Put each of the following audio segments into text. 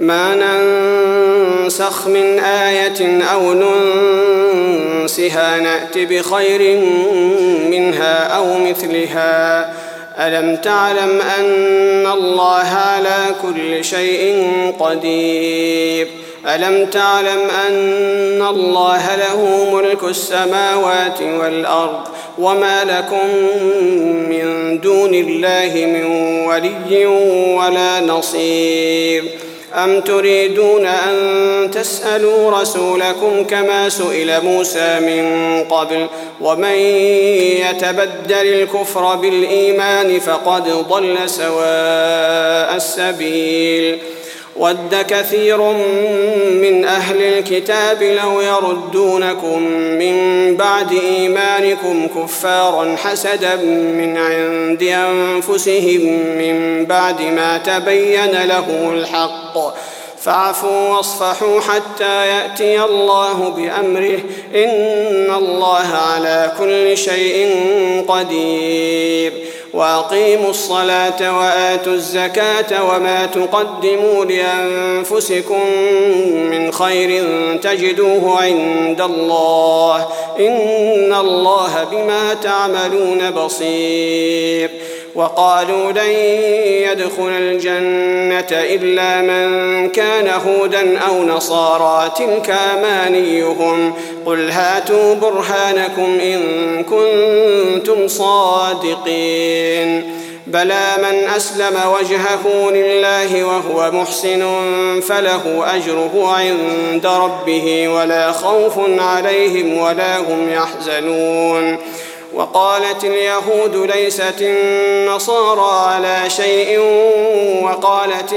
ما ننسخ من آية أو ننسها نأت بخير منها أو مثلها. ألم تعلم أن الله على كل شيء قدير. ألم تعلم أن الله له ملك السماوات والأرض وما لكم من دون الله من ولي ولا نصير. أم تريدون أن تسألوا رسولكم كما سئل موسى من قبل ومن يتبدل الكفر بالإيمان فقد ضل سواء السبيل. ود كثير من أهل الكتاب لو يردونكم من بعد إيمانكم كفارا حسدا من عند أنفسهم من بعد ما تبين له الحق فاعفوا واصفحوا حتى يأتي الله بأمره إن الله على كل شيء قدير. وأقيموا الصلاة وآتوا الزكاة وما تقدموا لأنفسكم من خير تجدوه عند الله إن الله بما تعملون بصير. وقالوا لن يدخل الجنة إلا من كان هودا أو نصارى تلك أمانيهم قل هاتوا برهانكم إن كنتم صادقين. بلى من أسلم وجهه لله وهو محسن فله أجره عند ربه ولا خوف عليهم ولا هم يحزنون. وقالت اليهود ليست النصارى على شيء وقالت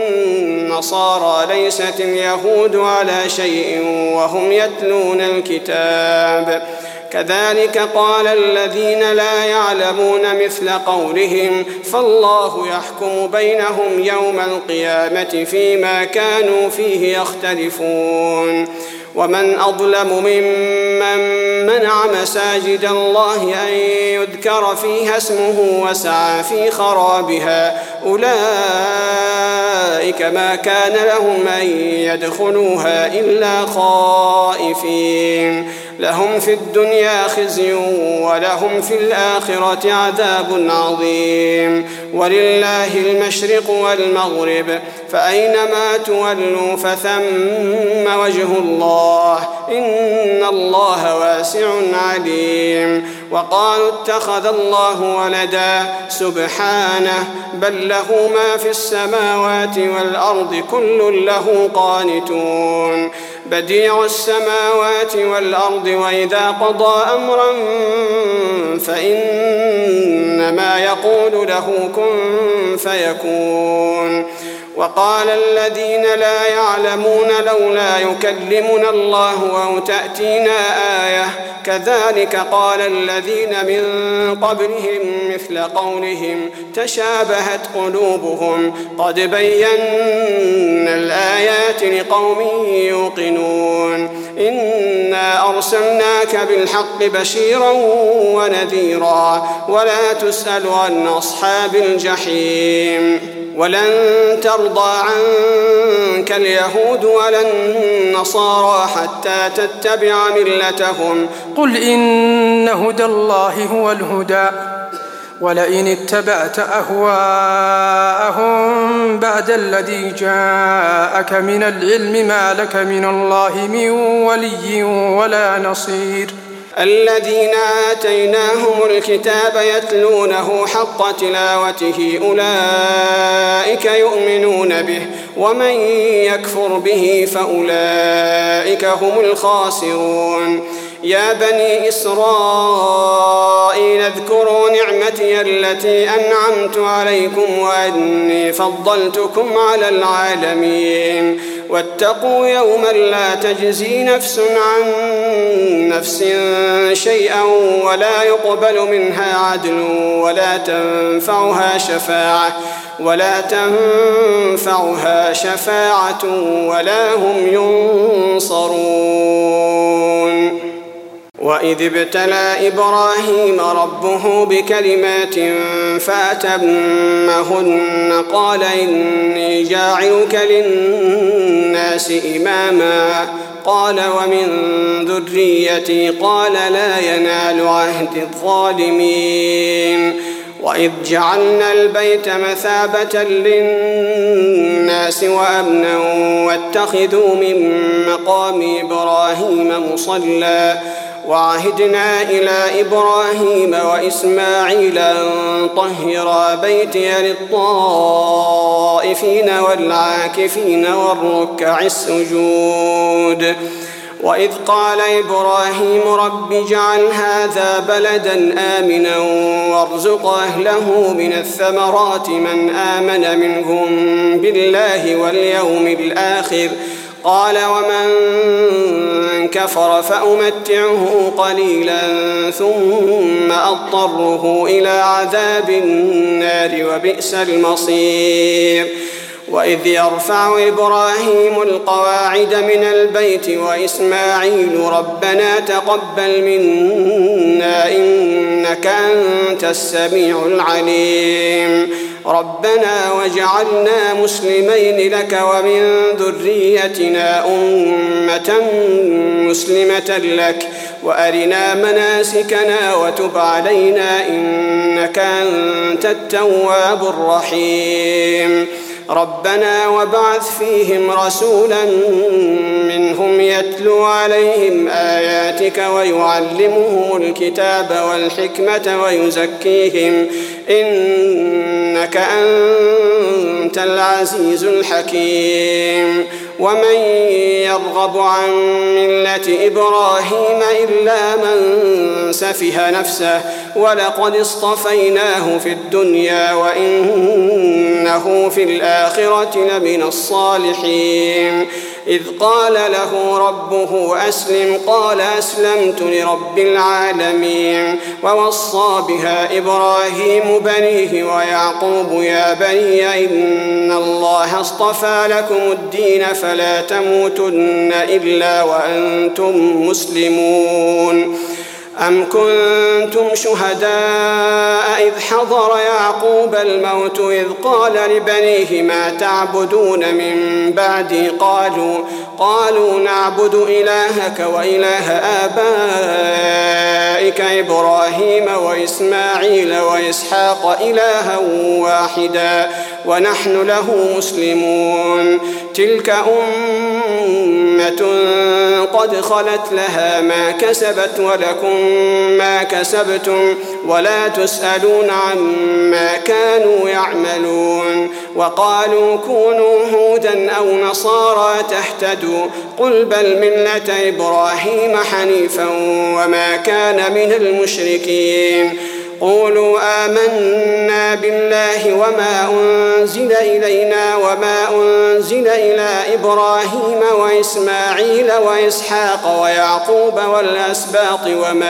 النصارى ليست اليهود على شيء وهم يتلون الكتاب كذلك قال الذين لا يعلمون مثل قولهم فالله يحكم بينهم يوم القيامة فيما كانوا فيه يختلفون. ومن أظلم ممن منع مساجد الله أن يذكر فيها اسمه وسعى في خرابها أولئك ما كان لهم أن يدخلوها إلا خائفين لهم في الدنيا خزي ولهم في الآخرة عذاب عظيم. ولله المشرق والمغرب فأينما تولوا فثم وجه الله إن الله واسع عليم. وقالوا اتخذ الله ولدا سبحانه بل له ما في السماوات والأرض كل له قانتون. بديع السماوات والأرض وإذا قضى أمرا فإنما يقول له كن فيكون. وقال الذين لا يعلمون لولا يكلمنا الله أو تأتينا آية كذلك قال الذين من قبلهم مثل قولهم تشابهت قلوبهم قد بينا الآيات لقوم يوقنون. إنا أرسلناك بالحق بشيرا ونذيرا ولا تسأل عن أصحاب الجحيم. ولن ترضى عنك اليهود ولا النصارى حتى تتبع ملتهم قل إن هدى الله هو الهدى ولئن اتبعت أهواءهم بعد الذي جاءك من العلم ما لك من الله من ولي ولا نصير. الذين آتيناهم الكتاب يتلونه حق تلاوته أولئك يؤمنون به ومن يكفر به فأولئك هم الخاسرون. يا بني إسرائيل اذكروا نعمتي التي أنعمت عليكم وأني فضلتكم على العالمين. واتقوا يوما لا تجزي نفس عن نفس شيئا ولا يقبل منها عدل ولا تنفعها شفاعة ولا هم ينصرون. وإذ ابتلى إبراهيم ربه بكلمات فأتمهن قال إني جاعلك للناس إماما قال ومن ذريتي قال لا ينال عهد الظالمين وإذ جعلنا البيت مثابة للناس وأمنا واتخذوا من مقام إبراهيم مصلى وعهدنا إلى إبراهيم وإسماعيل أن طهرا بيتي للطائفين والعاكفين والركع السجود وإذ قال إبراهيم رب اجعل هذا بلدا آمنا وارزق أهله من الثمرات من آمن منهم بالله واليوم الآخر قال ومن كفر فأمتعه قليلا ثم أضطره إلى عذاب النار وبئس المصير وإذ يرفع إبراهيم القواعد من البيت وإسماعيل ربنا تقبل منا إنك أنت السميع العليم ربنا واجعلنا مسلمين لك ومن ذريتنا أمة مسلمة لك وأرنا مناسكنا وتب علينا إنك أنت التواب الرحيم ربنا وابعث فيهم رسولا منهم يتلو عليهم آياتك ويعلمهم الكتاب والحكمة ويزكيهم إنك أنت العزيز الحكيم ومن يرغب عن ملة إبراهيم إلا من سفه نفسه ولقد اصطفيناه في الدنيا وإنه في الآخرة لمن الصالحين إذ قال له ربه أسلم قال أسلمت لرب العالمين ووصى بها إبراهيم بنيه ويعقوب يا بني إن الله اصطفى لكم الدين فلا تموتن إلا وأنتم مسلمون أم كنتم شهداء إذ حضر يعقوب الموت إذ قال لبنيه ما تعبدون من بعدي قالوا نعبد إلهك وإله آبائك إبراهيم وإسماعيل وإسحاق إلها واحدا ونحن له مسلمون تلك أمة قد خلت لها ما كسبت ولكم ما كسبتم ولا تسألون عما كانوا يعملون وقالوا كونوا هودا أو نصارى تهتدوا قل بل ملة إبراهيم حنيفا وما كان من المشركين قولوا آمنا بالله وما أنزل إلينا وما أنزل إلى إبراهيم وإسماعيل وإسحاق ويعقوب والأسباط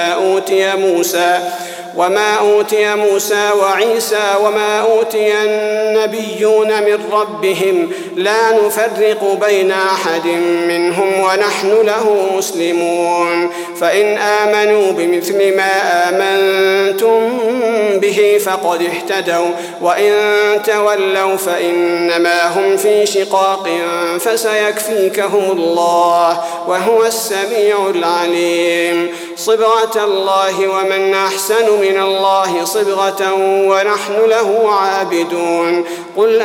وما أوتي موسى وعيسى وما أوتي النبيون من ربهم لا نفرق بين أحد منهم ونحن له مسلمون فإن آمنوا بمثل ما آمنتم به فقد اهتدوا وإن تولوا فإنما هم في شقاق فسيكفيكهم الله وهو السميع العليم صبغة الله ومن أحسن من الله صبغة ونحن له عابدون قل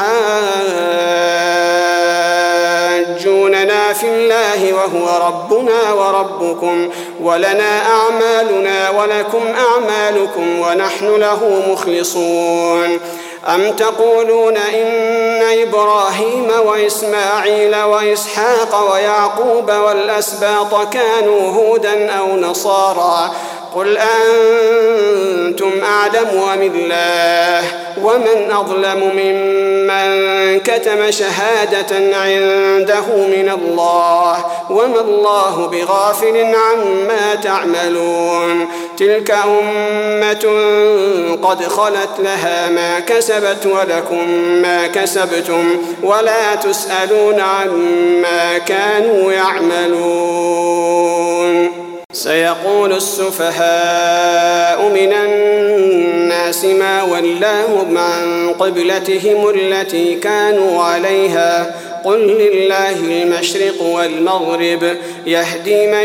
أتحاجوننا في الله وهو ربنا وربكم ولنا أعمالنا ولكم أعمالكم ونحن له مخلصون أم تقولون إن إبراهيم وإسماعيل وإسحاق ويعقوب والأسباط كانوا هودا أو نصارى قل أنتم أعلم أم الله ومن أظلم ممن كتم شهادة عنده من الله وما الله بغافل عما تعملون تلك أمة قد خلت لها ما كسبت ولكم ما كسبتم ولا تسألون عما كانوا يعملون سيقول السفهاء من الناس ما ولاهم عن قبلتهم التي كانوا عليها قل لله المشرق والمغرب يهدي من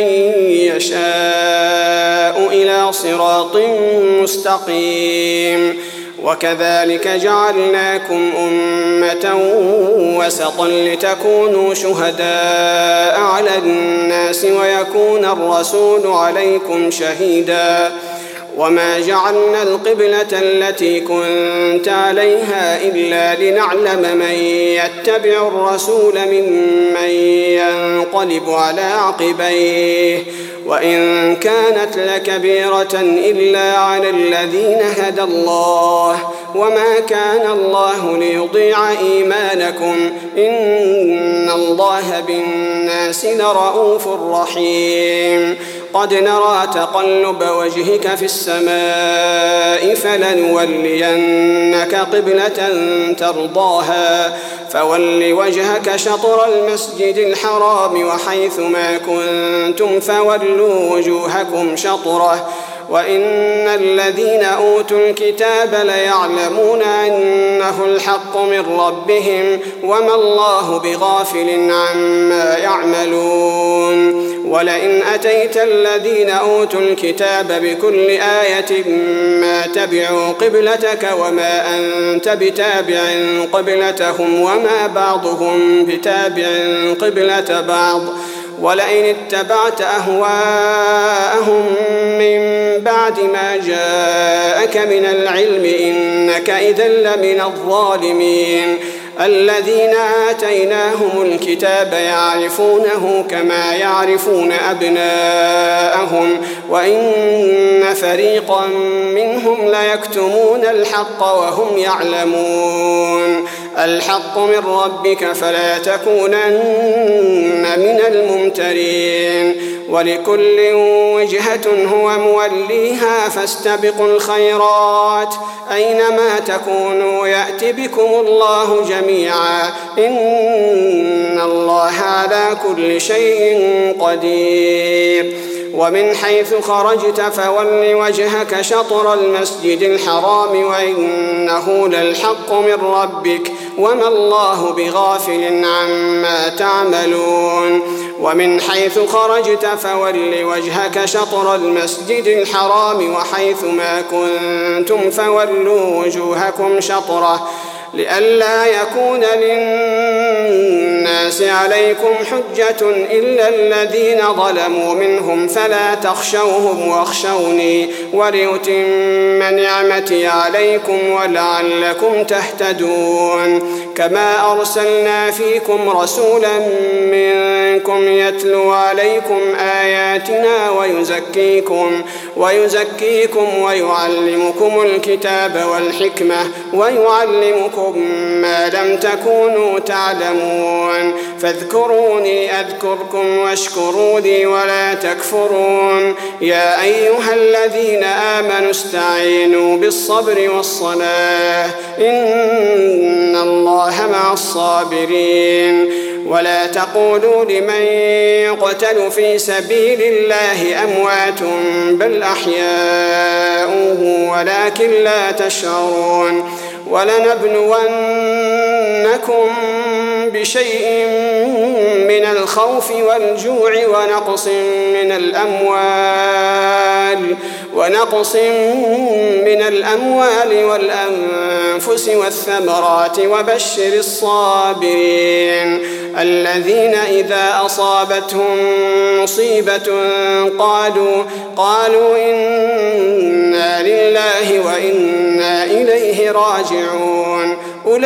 يشاء إلى صراط مستقيم وكذلك جعلناكم أمة وسطا لتكونوا شهداء على الناس ويكون الرسول عليكم شهيدا وما جعلنا القبلة التي كنت عليها إلا لنعلم من يتبع الرسول ممن ينقلب على عقبيه وإن كانت لكبيرة إلا على الذين هدى الله وما كان الله ليضيع إيمانكم إن الله بالناس لرؤوف رحيم قد نرى تقلب وجهك في السماء فلنولينك قبلة ترضاها فول وجهك شطر المسجد الحرام وحيث ما كنتم فولوا وجوهكم شطره وإن الذين أوتوا الكتاب ليعلمون أنه الحق من ربهم وما الله بغافل عما يعملون ولئن أتيت الذين أوتوا الكتاب بكل آية ما تبعوا قبلتك وما أنت بتابع قبلتهم وما بعضهم بتابع قبلة بعض ولئن اتبعت أهواءهم من بعد ما جاءك من العلم إنك إذا لمن الظالمين الذين آتيناهم الكتاب يعرفونه كما يعرفون أبناءهم وإن فريقا منهم ليكتمون الحق وهم يعلمون الحق من ربك فلا تكونن من الممترين ولكل وجهة هو موليها فاستبقوا الخيرات أينما تكونوا يأت بكم الله جميعا إن الله على كل شيء قدير ومن حيث خرجت فول وجهك شطر المسجد الحرام وإنه للحق من ربك وما الله بغافل عما تعملون ومن حيث خرجت فول وجهك شطر المسجد الحرام وحيث ما كنتم فولوا وجوهكم شطره لئلا يكون للناس عليكم حجة إلا الذين ظلموا منهم فلا تخشوهم واخشوني ولأتم نعمتي عليكم ولعلكم تهتدون كما أرسلنا فيكم رسولا منكم يتلو عليكم آياتنا ويزكيكم ويعلمكم الكتاب والحكمة ويعلمكم ما لم تكونوا تعلمون فاذكروني أذكركم واشكروا لي ولا تكفرون يا أيها الذين آمنوا استعينوا بالصبر والصلاة إن الله مع الصابرين ولا تقولوا لمن يقتل في سبيل الله أموات بل أحياء ولكن لا تشعرون ولنبلونكم بشيء من الخوف والجوع ونقص من الأموال والأنفس والثمرات وبشر الصابرين الذين إذا أصابتهم مصيبة قالوا إنا لله وإنا إليه راجعون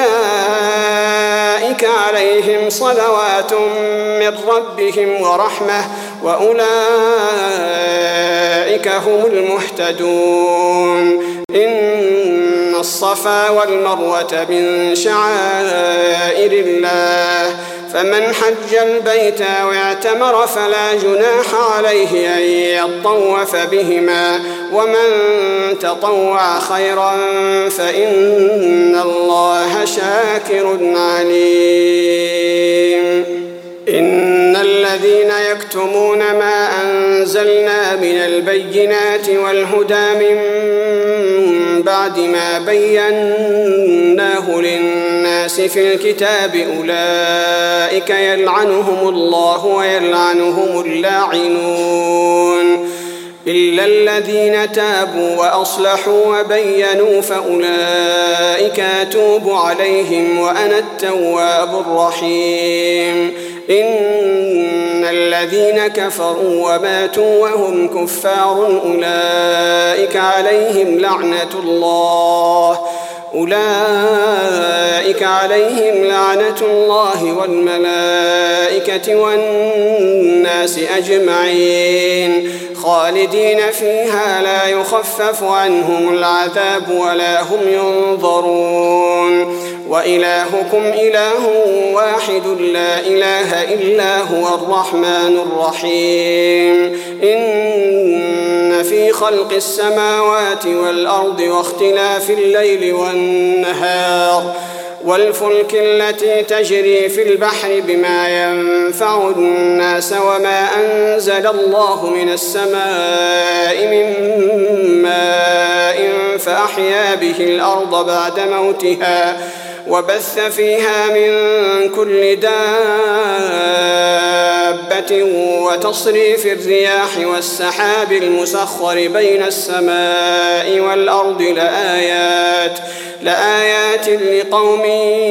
أولئك عليهم صلوات من ربهم ورحمة وأولئك هم المهتدون إن الصفا والمروة من شعائر الله فمن حج البيت واعتمر فلا جناح عليه أن يطوف بهما ومن تطوع خيرا فإن الله شاكر عليم إن الذين يكتمون ما أنزل أنزلنا من البينات والهدى من بعد ما بيناه للناس في الكتاب أولئك يلعنهم الله ويلعنهم اللاعنون إلا الذين تابوا وأصلحوا وبينوا فأولئك أتوب عليهم وأنا التواب الرحيم إن الذين كفروا وماتوا وهم كفار أولئك عليهم لعنة الله والملائكة والناس أجمعين خالدين فيها لا يخفف عنهم العذاب ولا هم ينظرون وإلهكم إله واحد لا إله إلا هو الرحمن الرحيم إن في خلق السماوات والأرض واختلاف الليل والنهار والفلك التي تجري في البحر بما ينفع الناس وما أنزل الله من السماء من ماء فأحيا به الأرض بعد موتها وبث فيها من كل دابة وتصريف الرياح والسحاب المسخر بين السماء والأرض لآيات لقوم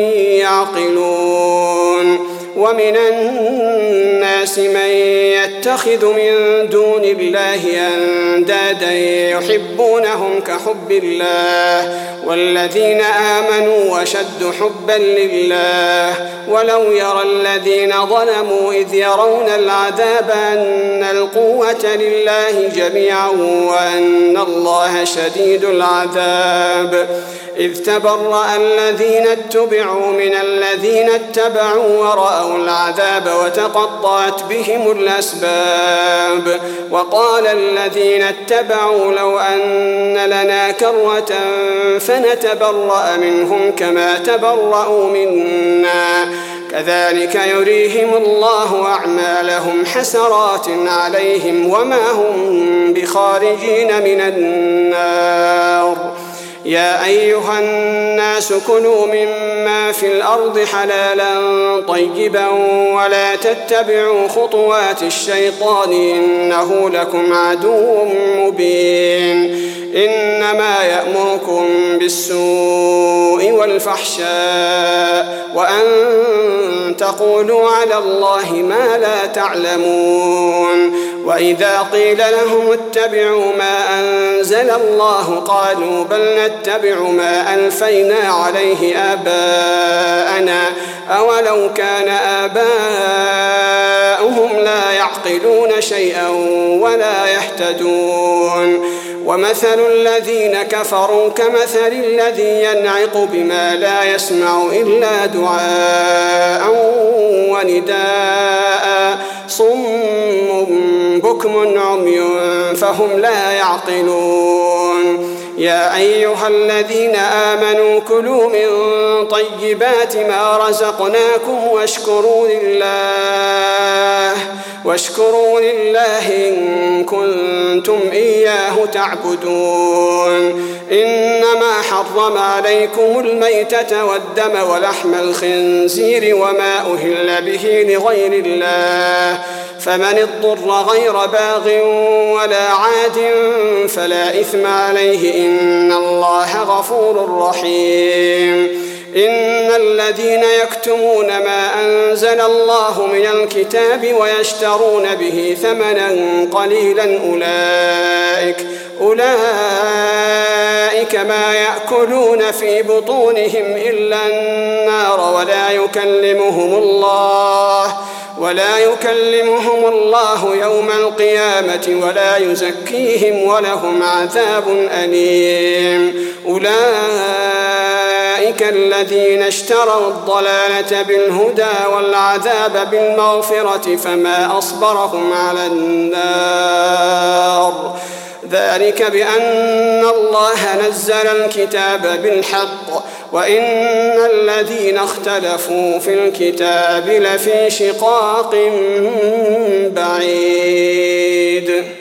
يعقلون ومن الناس من يتخذ من دون الله أندادا يحبونهم كحب الله والذين آمنوا وشد حبا لله ولو يرى الذين ظلموا إذ يرون العذاب أن القوة لله جميعا وأن الله شديد العذاب إذ تبرأ الذين اتبعوا من الذين اتبعوا ورأوا العذاب وتقطعت بهم الأسباب وقال الذين اتبعوا لو أن لنا كرة فنتبرأ منهم كما تبرأوا منا كذلك يريهم الله أعمالهم حسرات عليهم وما هم بخارجين من النار يا أيها الناس كلوا مما في الأرض حلالا طيبا ولا تتبعوا خطوات الشيطان إنه لكم عدو مبين إنما يأمركم بالسوء والفحشاء وأن تقولوا على الله ما لا تعلمون وإذا قيل لهم اتبعوا ما أنزل الله قالوا بل نتبع ما ألفينا عليه آباءنا أولو كان آباؤهم لا يعقلون شيئا ولا يهتدون ومثل الذين كفروا كمثل الذي ينعق بما لا يسمع إلا دعاء ونداء صم بكم عمي فهم لا يعقلون يا أيها الذين آمنوا كلوا من طيبات ما رزقناكم واشكروا لله إن كنتم إياه تعبدون إنما حرم عليكم الميتة والدم ولحم الخنزير وما أهل به لغير الله فمن اضطر غير باغ ولا عاد فلا إثم عليه إن الله غفور رحيم إن الذين يكتمون ما أنزل الله من الكتاب ويشترون به ثمنا قليلا أولئك ما يأكلون في بطونهم إلا النار ولا يكلمهم الله يوم القيامة ولا يزكيهم ولهم عذاب أليم أولئك الذين اشتروا الضلالة بالهدى والعذاب بالمغفرة فما أصبرهم على النار ذلك بأن الله نزل الكتاب بالحق وإن الذين اختلفوا في الكتاب لفي شقاق بعيد.